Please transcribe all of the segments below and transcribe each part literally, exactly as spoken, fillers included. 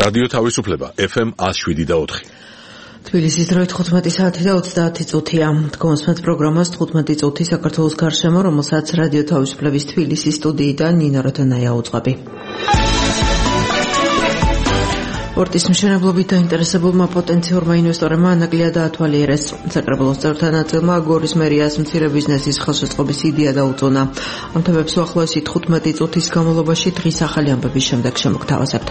რადიო თავისუფლება ეფ ემ one oh seven და four. თბილისის დროით თხუთმეტი საათი და ოცდაათი წუთია. Თქვენს პროგრამას თხუთმეტი წუთი საქართველოს გარშემო, რომელსაც რადიო თავისუფლების თბილისის სტუდიიდან ნინო როთანაია უძღვები. პორტის მშენებლობით დაინტერესებულმა პოტენციურმა ინვესტორებმა ანაკლია დაათვალიერეს. საკრებულოს წევრთა ნაწილმა გორის მერიას მცირე ბიზნესის ხელშეწყობის იდეა დაუწუნა. ამ თემებს უახლოესი თხუთმეტი წუთის განმავლობაში დღის ახალი ამბების შემდეგ შემოგთავაზებთ.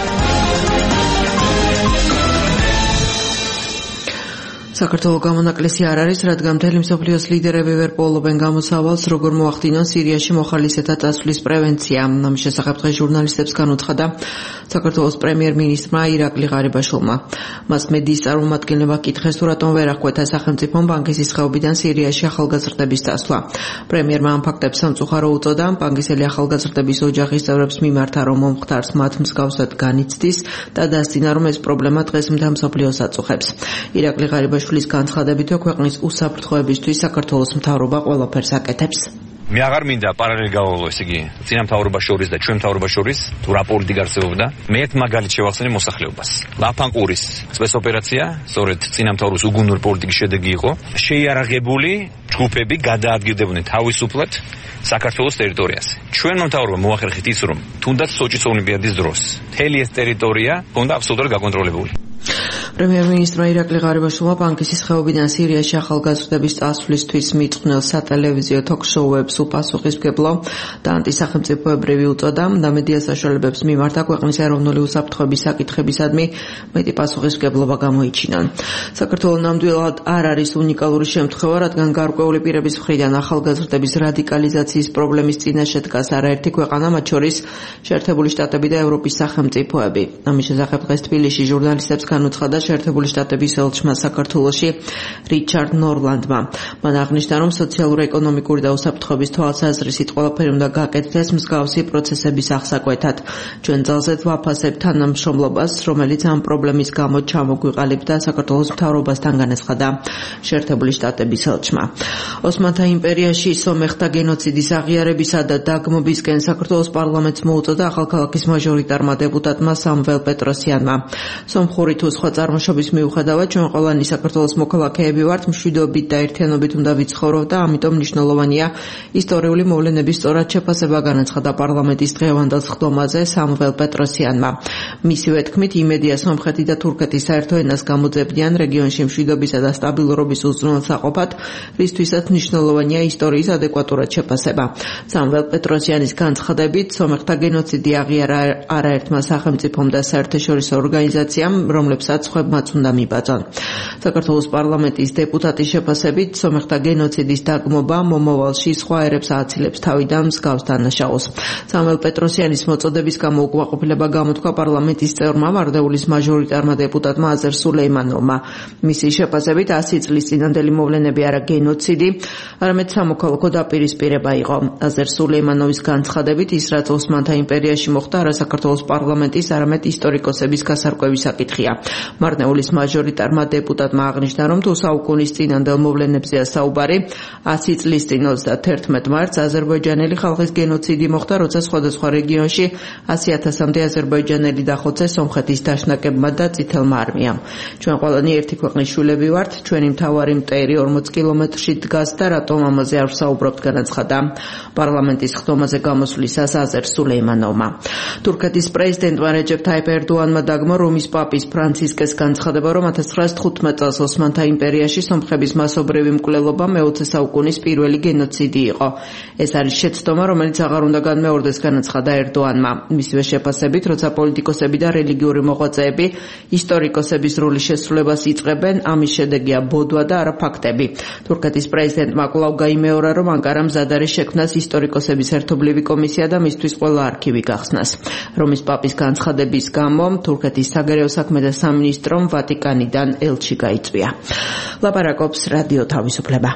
საქართველოს გამონაკლისი არ არის, რადგან მთელი მსოფლიოს ლიდერები ვერ პოულობენ გამოსავალს, როგორ მოახდინონ სირიაში მოხალისეთა წასვლის პრევენცია. ამის შესახებ დღეს ჟურნალისტებს განუცხადა საქართველოს პრემიერ-მინისტრმა ირაკლი ღარიბაშვილმა. მას მედიის წარმომადგენლებმა კითხეს, თუ რატომ ვერ აღკვეთა სახელმწიფომ ბანკის ხეობიდან სირიაში ახალგაზრდების წასვლა. პრემიერმა ამ ფაქტებს სამწუხარო უწოდა, ბანკისელი ახალგაზრდების ოჯახის წევრებს მიმართა, რომ მომხდარს მათ მსგავსად განიცდის და დასძინა, რომ ეს პრობლემა დღეს მთელ მსოფლიოს აწუხებს. ირაკლი ღარიბაშვილის განცხადებითო ქვეყნის უსაფრთხოებისთვის საქართველოს მთავრობა ყველაფერს აკეთებს. მე აღარ მინდა პარალელი გავავლო, ესე იგი, წინა მთავრობას შორის და ჩვენ მთავრობას შორის, თუ რა პოლიტიკა არსებობდა. მე ერთ მაგალითს შევახსენე მოსახლეობას. ლაფანყურის სპეცოპერაცია, სწორედ წინა მთავრობის უგუნური პოლიტიკის შედეგი იყო. შეიარაღებული ჯგუფები გადაადგილდებოდნენ თავისუფლად საქართველოს ტერიტორიაზე. ჩვენ მთავრობა მოახერხეთ ის, რომ თუნდაც სოჭის ოლიმპიადის დროს მთელი ეს ტერიტორია ჰქონდა აბსოლუტურად გაკონტროლებული. პრემიერ-მინისტრმა ირაკლი ღარიბაშვილმა ბანკის ხეობიდან სირიაში ახალგაზრდების წასვლისთვის მიწყვნილ სატელევიზიო თოქ-შოუებს უპასუხისმგებლო და ანტისახელმწიფოებრივი უწოდა და მედია საშუალებებს მიმართა ქვეყნის ეროვნული უსაფრთხოების საკითხებისადმი მეტი პასუხისმგებლობა გამოიჩინა. საქართველოს ნამდვილად არ არის უნიკალური შემთხვევა, რადგან გარკვეული პირების მხრიდან ახალგაზრდების რადიკალიზაციის პრობლემის წინაშე დგას არაერთი ქვეყანა, მათ შორის შეერთებული შტატები და ევროპის სახელმწიფოები. ამის შესახებ დღეს თბილისში ჟურნალისტებს განუცხადა შეერთებული შტატების ელჩმა საქართველოში რიჩარდ ნორლანდმა. მან აღნიშნა, რომ სოციალურ-ეკონომიკური და უსაფრთხოების თვალსაზრისით ყველაფერი უნდა გაკეთდეს მსგავსი პროცესების აღსაკვეთად. ჩვენ ძალზედ ვაფასებთ თანამშრომლობას, რომელიც ამ პრობლემის გამო ჩამოგვიყალიბდა საქართველოს მთავრობასთან, განაცხადა შეერთებული შტატების ელჩმა. ოსმანთა იმპერიაში სომეხთა გენოციდის აღიარებისა და დაგმობისკენ საქართველოს პარლამენტს მოუწოდა ახალქალაქის მაჟორიტარმა დეპუტატმა სამվել პეტროსიანმა. სომხური თუ სხვა წარმოშობის მიუხედავად, ჩვენ ყველანი საქართველოს მოქალაქეები ვართ, მშვიდობით და ერთიანობით უნდა ვიცხოვროთ და ამიტომ მნიშვნელოვანია ისტორიული მოვლენების სწორად შეფასება, განაცხადა პარლამენტის დღევანდელ სხდომაზე სამվել პეტროსიანმა. მისივე თქმით, იმედია სომხეთი და თურქეთი საერთო ენას გამოძებნიან რეგიონში მშვიდობისა და სტაბილურობის უზრუნველსაყოფად, რისთვისაც მნიშვნელოვანია ისტორიის ადეკვატურად შეფასება. სამվել პეტროსიანის განცხადებით, სომეხთა გენოციდი აღიარა არაერთმა სახელმწიფომ და საერთაშორისო ორგანიზაციამ, რომლებსაც ხვებმაც უნდა მიბაძონ. საქართველოს პარლამენტის დეპუტატის შეფასებით, სომეხთა გენოციდის დაგმობა მომავალში სხვა ერებს ააცილებს თავიდან მსგავს დანაშაულს. სამվել პეტროსიანის მოწოდების გამო უკმაყოფილება გამოთქვა პარლამენტის წევრმა, მარდეულის მაჟორიტარმა დეპუტატმა აზერ სულეიმანოვმა. მისი შეფასებით, ასი წლის წინანდელი მოვლენები არა გენოციდი, არამედ სამოქალაქო დაპირისპირება იყო. აზერ სულეიმანოვის განცხადებით, ის რაც ოსმანთა იმპერიაში მოხდა, არა საქართველოს პარლამენტის, არამედ ისტორიკოსების გასარკვევის საკითხია. მარნეულის მაჟორიტარმა დეპუტატმა აღნიშნა, რომ თუ საუკუნის წინანდელ მოვლენებზეა საუბარი, ასი წლის წინ ოცდაათერთმეტ მარტს აზერბაიჯანელი ხალხის გენოციდი მოხდა, როცა სხვადასხვა რეგიონში ასი ათასამდე აზერბაიჯანელი დახოცეს სომხეთის დაშნაკებმა და წითელმა არმიამ. ჩვენ ყველანი ერთი ქვეყნის შვილები ვართ, ჩვენი მთავარი მტერი ორმოც კილომეტრში დგას და რატომ ამაზე არ ვსაუბრობთ, განაცხადა პარლამენტის ხდომაზე გამოსვლისას აზერ სულეიმანოვმა. თურქეთის პრეზიდენტმა რეჯეფ თაიპ ერდოანმა დაგმო რომის პაპის ფრანცისკეს განცხადება, რომ ათას ცხრაას თხუთმეტ წელს ოსმანთა იმპერიაში სომხების მასობრივი მკვლელობა მეოცე საუკუნის პირველი გენოციდი იყო. ეს არის შეცდომა, რომელიც აღარ უნდა განმეორდეს, განაცხადა ერდოანმა. მისივე შეფასებით, როცა პოლიტიკოსები და რელიგიური მოღვაწეები ისტორიკოსების როლის შესრულებას იწყებენ, ამის შედეგია ბოდვა და არა ფაქტები. თურქეთის პრეზიდენტმა კვლავ გაიმეორა, რომ ანკარა მზად არის შექმნას ისტორიკოსების ერთობლივი კომისია და მისთვის ყველა არქივი გახსნას. რომის პაპის განცხადების გამო თურქეთის საგარეო საქმეთა სამინისტრომ ვატიკანიდან ელჩი გაიწვია. ლაპარაკობს რადიო თავისუფლება.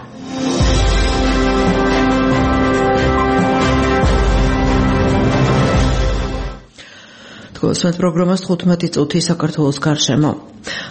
თქოს პროგრამას თხუთმეტი წუთი საქართველოს გარშემო.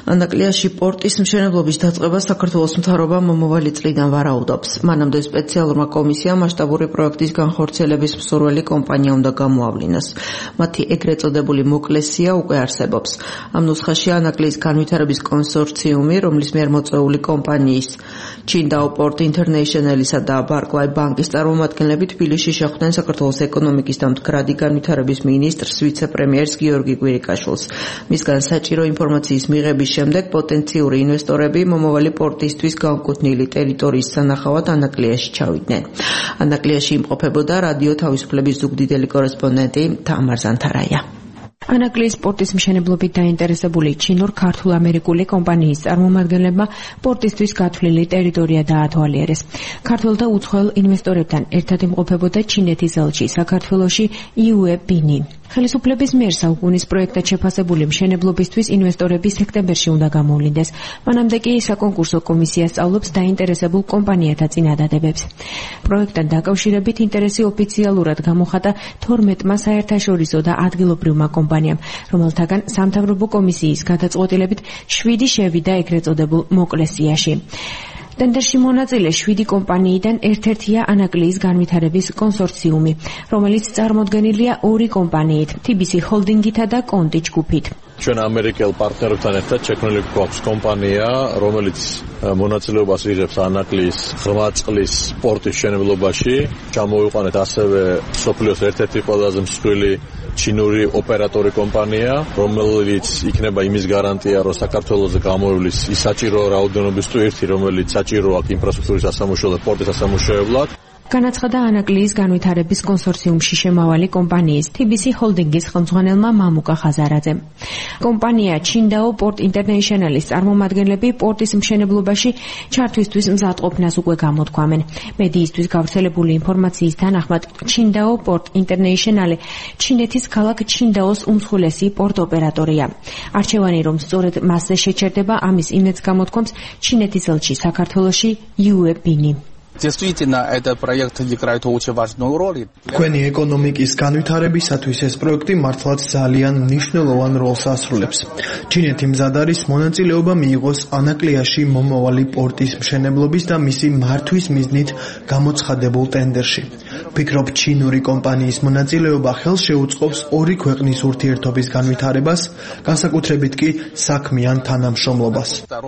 ანაკლიაში პორტის მშენებლობის დაწყება საქართველოს მთავრობამ მომავალი წლიდან ვარაუდობს. მანამდე სპეციალურმა კომისიამ მასშტაბური პროექტის განხორციელების მსურველი კომპანია უნდა გამოავლინოს. მათი ეგრეთ წოდებული მოკლესია უკვე არსებობს. ამ ნუსხაში ანაკლის განვითარების კონსორციუმი, რომლის მიერ მოწვეული კომპანიის ჩინდაო პორტ ინტერნეიშნალისა და ბარკლაი ბანკის წარმომადგენლები თბილისში შეხვდნენ საქართველოს ეკონომიკის და მდგრადი განვითარების მინისტრს, ვიცე-პრემიერს გიორგი კვირიკაშვილს. მისგან საჭირო ინფორმაციის მიღების შემდეგ პოტენციური ინვესტორები მომავალი პორტისთვის განკუთვნილი ტერიტორიის სანახავად ანაკლიაში ჩავიდნენ. ანაკლიაში იმყოფებოდა რადიო თავისუფლების ზუგდიდელი კორესპონდენტი თამარ ზანთარაია. ანაკლის პორტის მშენებლობით დაინტერესებული ჩინურ-ქართულ-ამერიკული კომპანიის წარმომადგენლებმა პორტისთვის გათვლილი ტერიტორია დაათვალიერეს. ქართულ და უცხოელ ინვესტორებთან ერთად იმყოფებოდა ჩინეთის ელჩი საქართველოში იუე ბინი. ხელისუფლების მიერ საუკუნის პროექტად შეფასებული მშენებლობისთვის ინვესტორები სექტემბერში უნდა გამოვლინდეს. მანამდე კი საკონკურსო კომისია სწავლობს დაინტერესებულ კომპანიათა წინადადებებს. პროექტთან დაკავშირებით ინტერესი ოფიციალურად გამოხატა თორმეტმა საერთაშორისო და ადგილობრივმა კომპანიამ, რომელთაგან სამთავრობო კომისიის გადაწყვეტილებით შვიდი შევიდა ეგრეთ წოდებულ მოკლესიაში. ტენდერში მონაწილე შვიდი კომპანიიდან ერთ-ერთია ანაკლიის განვითარების კონსორციუმი, რომელიც წარმოდგენილია ორი კომპანიით, თი ბი სი ჰოლდინგითა და კონტი ჯგუფით. ჩვენ ამერიკელ პარტნიორებთან ერთად შექმნილი გვაქვს კომპანია, რომელიც მონაწილეობას იღებს ანაკლის ღრმაწყლის პორტის მშენებლობაში. ჩამოვიყვანეთ ასევე მსოფლიოს ერთ-ერთი ყველაზე მსხვილი ჩინური ოპერატორი კომპანია, რომელიც იქნება იმის გარანტია, რომ საქართველოს გამოივლის ის საჭირო რაოდენობის თუ ერთი, რომელიც საჭიროა ინფრასტრუქტურის ასამუშავებლად, პორტის ასამუშავებლად. განაცხადა ანაკლიის განვითარების კონსორციუმში შემავალი კომპანიის თი ბი სი ჰოლდინგის ხელმძღვანელმა მამუკა ხაზარაძემ. კომპანია ჩინდაო პორტ ინტერნეიშნალის წარმომადგენლები პორტის მშენებლობაში ჩართვისთვის მზადყოფნას უკვე გამოთქვამენ. მედიისთვის გავრცელებული ინფორმაციის თანახმად ჩინდაო პორტ ინტერნეიშნალი ჩინეთის ქალაქ ჩინდაოს უმსხვილესი პორტ ოპერატორია. არჩევანი რომ სწორედ მასზე შეჩერდება, ამის იმედს გამოთქვამს ჩინეთის ელჩი საქართველოში იუე ბინი. Действительно, этот проект играет очень важную роль. Თქვენი ეკონომიკის განვითარებისათვის ეს პროექტი მართლაც ძალიან მნიშვნელოვან როლს ასრულებს. ჩინეთი მზად არის მონაწილეობა მიიღოს ანაკლიაში მომავალი პორტის მშენებლობის და მისი მართვის მიზნით გამოცხადებულ ტენდერში. ვფიქრობ, ჩინური კომპანიის მონაწილეობა ხელს შეუწყობს ორი ქვეყნის ურთიერთობის განვითარებას, განსაკუთრებით კი საქმიან თანამშრომლობას.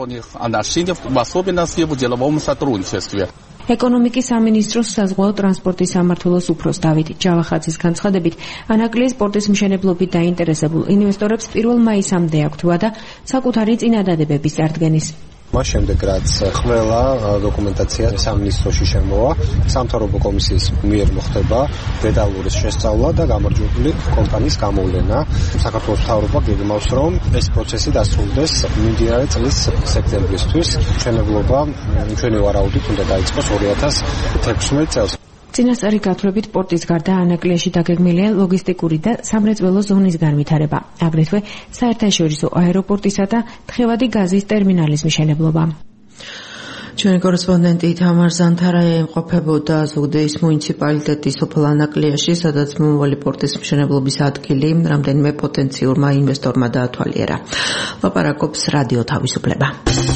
ეკონომიკის სამინისტროს საზღვაო ტრანსპორტის სამმართველოს უფროს დავით ჯავახაძის განცხადებით, ანაკლიის პორტის მშენებლობით დაინტერესებულ ინვესტორებს პირველ მაისამდე აქვთ ვადა საკუთარი წინადადებების წარდგენის. მას შემდეგ რაც ყველა დოკუმენტაცია სამინისტროში შემოვა, სამთავრობო კომისიის მიერ მოხდება დეტალური შესწავლა და გამარჯვებული კომპანიის გამოვლენა. საქართველოს მთავრობა გეგმავს, რომ ეს პროცესი დასრულდეს მიმდინარე წლის სექტემბრისთვის. მშენებლობა ჩვენი ვარაუდით უნდა დაიწყოს ორი ათას თექვსმეტ წელს. წინასწარი გათვლებით პორტის გარდა ანაკლიაში დაგეგმილია ლოგისტიკური და სამრეწველო ზონის განვითარება, აგრეთვე საერთაშორისო აეროპორტისა და თხევადი გაზის ტერმინალის მშენებლობა. ჩვენი კორესპონდენტი თამარ ზანთარაია იმყოფებოდა ზუგდიდის მუნიციპალიტეტის სოფელ ანაკლიაში, სადაც მომავალი პორტის მშენებლობის ადგილი რამდენიმე პოტენციურმა ინვესტორმა დაათვალიერა. ლაპარაკობს რადიო თავისუფლება.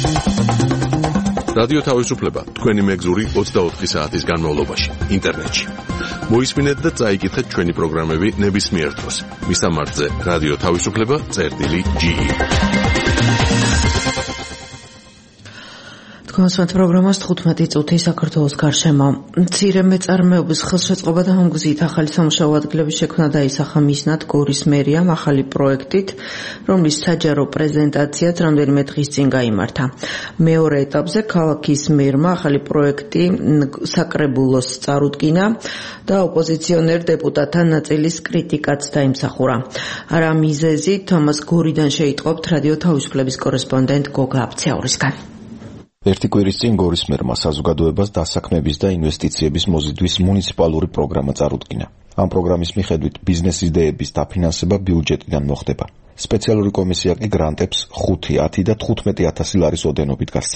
რადიო თავისუფლება თქვენი მეგზური ოცდაოთხი საათის განმავლობაში ინტერნეტში. მოისმინეთ და წაიკითხეთ ჩვენი პროგრამები ნებისმიერ დროს. მისამართზე რადიო თავისუფლება წერტილი ჯი. თქვენს პროგრამას თხუთმეტი წუთი საქართველოს გარშემო. მცირე მეწარმეობის ხელშეწყობა და ამ გზით ახალი სამუშაო ადგილების შექმნა დაისახა მიზნად გორის მერიამ ახალი პროექტით, რომლის საჯარო პრეზენტაციაც რამდენიმე დღის წინ გაიმართა. მეორე ეტაპზე ქალაქის მერმა ახალი პროექტი საკრებულოს წარუდგინა და ოპოზიციონერ დეპუტატთა ნაწილის კრიტიკაც დაიმსახურა. არა მიზეზით თომას გორიდან შეიტყობთ რადიო თავისუფლების კორესპონდენტ გოგა აფციაურისგან. ერთი კვირის წინ გორის მერმა საზოგადოებას დასაქმების და ინვესტიციების მოზიდვის მუნიციპალური პროგრამა წარუდგინა. ამ პროგრამის მიხედვით ბიზნეს იდეების დაფინანსება ბიუჯეტიდან მოხდება. სპეციალური კომისია კი გრანტებს ხუთი, ათი და თხუთმეტი ათასი ლარის ოდენობით გასცემს.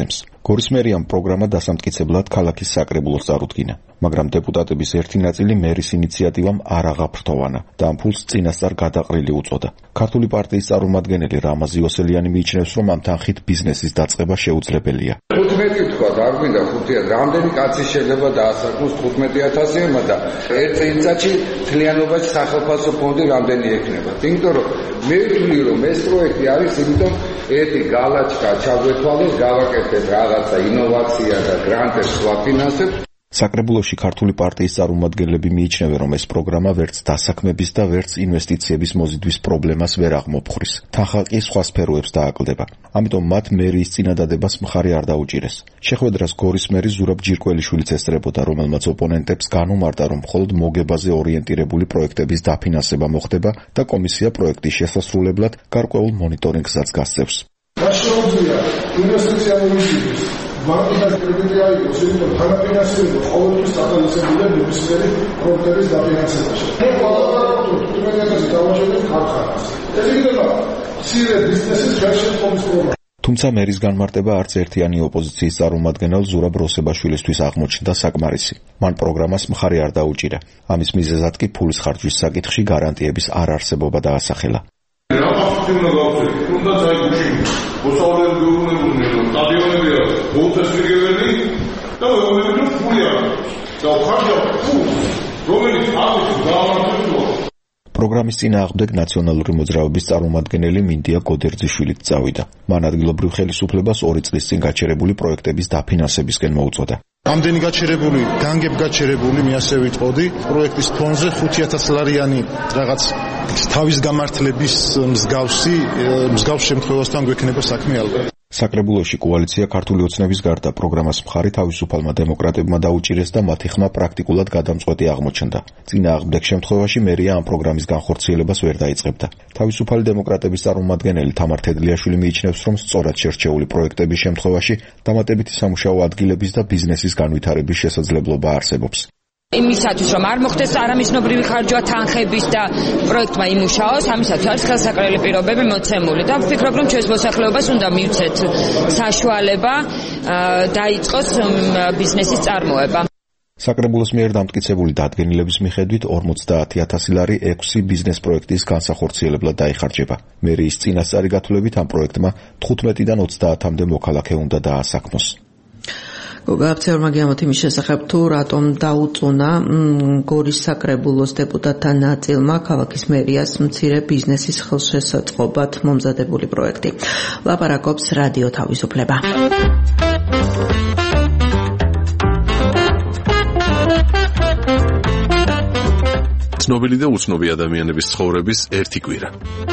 გორის მერიამ პროგრამა დასამტკიცებლად ქალაქის საკრებულოს წარუდგინა, მაგრამ დეპუტატების ერთი ნაწილი მერის ინიციატივამ არ აღაფრთოვანა და ამ ფულს წინასწარ გადაყრილი უწოდა. ქართული პარტიის წარმომადგენელი რამაზ იოსელიანი მიიჩნევს, რომ ამ თანხით ბიზნესის დაწყება შეუძლებელია. თხუთმეტი თქვა, არ გვინდა ხუთი, რამდენი კაცი შეიძლება დაასაქმოს თხუთმეტი ათასი-მა და ერთ წელიწადში მთლიანობაში სახელმწიფო ფონდი რამდენი ექნება. იმიტომ რომ მე ვთვლი, რომ ეს პროექტი არის, იმიტომ ერთი გალაჩკა ჩაგვეთვალეს, გავაკეთეთ რაღაცა ინოვაცია და გრანტებს ვაფინანსებთ. საკრებულოში ქართული პარტიის წარმომადგენლები მიიჩნევენ, რომ ეს პროგრამა ვერც დასაქმების და ვერც ინვესტიციების მოზიდვის პრობლემას ვერ აღმოფხრის. თანხა კი სხვა სფეროებს დააკლდება. ამიტომ მათ მერიის წინადადებას მხარი არ დაუჭირეს. შეხვედრას გორის მერი ზურაბ ჯირკველიშვილიც ესწრებოდა, რომელმაც ოპონენტებს განუმარტა, რომ მხოლოდ მოგებაზე ორიენტირებული პროექტების დაფინანსება მოხდება და კომისია პროექტის შესასრულებლად გარკვეულ მონიტორინგსაც გასცემს. შეუძლია ინვესტიცია მომიწევს ბანკიდან კრედიტი აიღოს, იმიტომ რომ თანაფინანსება ყოველთვის დაფინანსებულია ნებისმიერი პროექტების დაფინანსებაში. მე ვაყავთ თუმეტეზე დავაშვებთ ქარხანას. ეს იქნება მცირე ბიზნესის ხელშეწყობის პროგრამა. თუმცა მერის განმარტება არც ერთიანი ოპოზიციის წარმომადგენელ ზურაბ როსებაშვილისთვის აღმოჩნდა საკმარისი. მან პროგრამას მხარი არ დაუჭირა. ამის მიზეზად კი ფულის ხარჯვის საკითხში გარანტიების არ არსებობა დაასახელა. Rapportino gauze, tunda zayguşi, bu sağlar görünür bulunuyor. Stadiyonu diyor, bu tesbihleri, da öyle ful ya. Da harca ful. Romeli ağaç dağılıyor. პროგრამის წინააღმდეგ ნაციონალური მოძრაობის წარმომადგენელი მინდია გოდერძიშვილიც წავიდა. მან ადგილობრივ ხელისუფლებას ორი წლის წინ გაჩერებული პროექტების დაფინანსებისკენ მოუწოდა. ამდენი გაჩერებული, განგებ გაჩერებული, მე ასე ვიტყოდი, პროექტის ფონზე ხუთი ათას ლარიანი რაღაც თავის გამართლების მსგავსი მსგავს შემთხვევასთან გვექნება საქმე ალბათ. საკრებულოში კოალიცია ქართული ოცნების გარდა პროგრამას მხარი თავისუფალმა დემოკრატებმა დაუჭირეს და მათი ხმა პრაქტიკულად გადამწყვეტი აღმოჩნდა. წინააღმდეგ შემთხვევაში მერია ამ პროგრამის განხორციელებას ვერ დაიწყებდა. თავისუფალი დემოკრატების წარმომადგენელი თამარ თედლიაშვილი მიიჩნევს, რომ სწორად შერჩეული პროექტების შემთხვევაში დამატებითი სამუშაო ადგილების და ბიზნესის განვითარების შესაძლებლობა არსებობს. იმისათვის რომ არ მოხდეს არამიზნობრივი ხარჯვა თანხების და პროექტმა იმუშაოს, ამისათვის არის ხელსაყრელი პირობები მოცემული და ვფიქრობ, რომ ჩვენს მოსახლეობას უნდა მივცეთ საშუალება დაიწყოს ბიზნესის წარმოება. საკრებულოს მიერ დამტკიცებული დადგენილების მიხედვით ორმოცდაათი ათასი ლარი ექვსი ბიზნეს პროექტის განსახორციელებლად დაიხარჯება. მერიის წინასწარი გათვლებით ამ პროექტმა თხუთმეტიდან ოცდაათამდე მოქალაქე უნდა დაასაქმოს. გოგააფცეორმა გიამოთ იმის შესახებ, თუ რატომ დაუწუნა გორის საკრებულოს დეპუტატთა ნაწილმა ქალაქის მერიას მცირე ბიზნესის ხელშესაწყობად მომზადებული პროექტი. ლაპარაკობს რადიო თავისუფლება. ცნობილი და უცნობი ადამიანების ცხოვრების ერთი კვირა.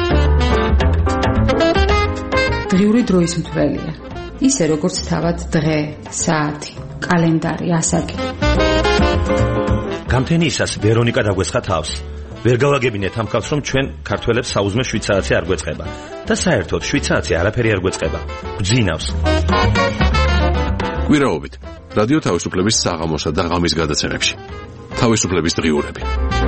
დღიური დროის მთვრელია. ისე როგორც თავად დღე, საათი, კალენდარი, ასაკი. გამთენიისას ვერონიკა დაგვესხა თავს. ვერ გავაგებინეთ ამ ხალხს, რომ ჩვენ ქართველებს საუზმე შვიცარაცი არ გვეწყება და საერთოდ შვიცარაცი არაფერი არ გვეწყება. გძინავს. კვირაობით რადიო თავისუფლების საღამოსა და ღამის გადაცემებში. თავისუფლების დღიურები.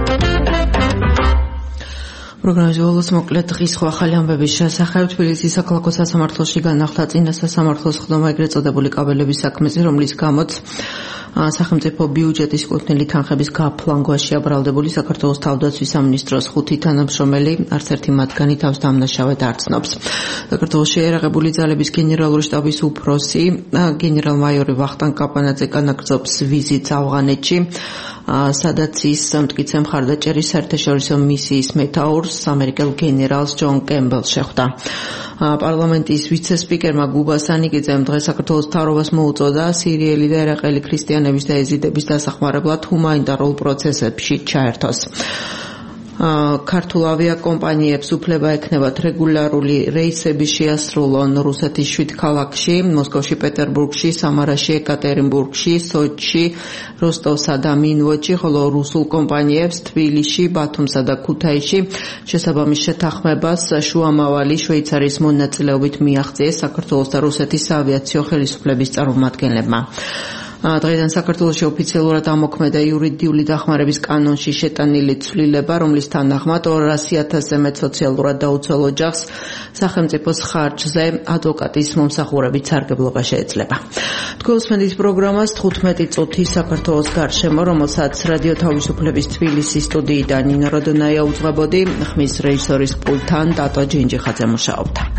პროგრამის ბოლოს მოკლედ დღის სხვა ახალი ამბების შესახებ თბილისის საქალაქო სასამართლოში განახლდა წინა სასამართლოს ხდომა, ეგრეთ წოდებული კაბელების საქმეზე, რომლის გამოც სახელმწიფო ბიუჯეტის კუთვნილი თანხების გაფლანგვაში აბრალდებული საქართველოს თავდაცვის სამინისტროს ხუთი თანამშრომელი, არც ერთი მათგანი თავს დამნაშავედ არ ცნობს. საქართველოში ერაღებული ძალების გენერალური შტაბის უფროსი გენერალ-მაიორი ვახტანგ კაპანაძე განაგრძობს ვიზიტს ავღანეთში, სადაც ის მტკიცე მხარდაჭერის საერთაშორისო მისიის მეთაურს ამერიკელ გენერალს ჯონ კემბელს შეხვდა. პარლამენტის ვიცე-სპიკერმა გუბა სანიკიძემ დღეს საქართველოს მთავრობას მოუწოდა სირიელი და ერაყელი ქრისტიანების და ეზიდების დასახმარებლად ჰუმანიტარულ პროცესებში ჩაერთოს. ქართულ ავიაკომპანიებს უფლება ექნებათ რეგულარული რეისები შეასრულონ რუსეთის შვიდ ქალაქში, მოსკოვში, პეტერბურგში, სამარაში, ეკატერინბურგში, სოჩში, როსტოვსა და მინვოჩში, ხოლო რუსულ კომპანიებს თბილისში, ბათუმსა და ქუთაისში შესაბამის შეთანხმებას შუამავალი შვეიცარიის მონაწილეობით მიაღწიეს საქართველოს და რუსეთის საავიაციო ხელისუფლების წარმომადგენლებმა. დღეიდან საქართველოში ოფიციალურად ამოქმედა იურიდიული დახმარების კანონში შეტანილი ცვლილება, რომლის თანახმად ორასი ათასზე მეტ სოციალურად დაუცველ ოჯახს სახელმწიფოს ხარჯზე ადვოკატის მომსახურებით სარგებლობა შეეძლება. თქვენ უსმენთ პროგრამას თხუთმეტი წუთი საქართველოს გარშემო, რომელსაც რადიო თავისუფლების თბილისის სტუდიიდან ნინა როდონაია უძღვებოდი, ხმის რეჟისორის პულტთან დატო ჯინჯიხაძე მუშაობდა.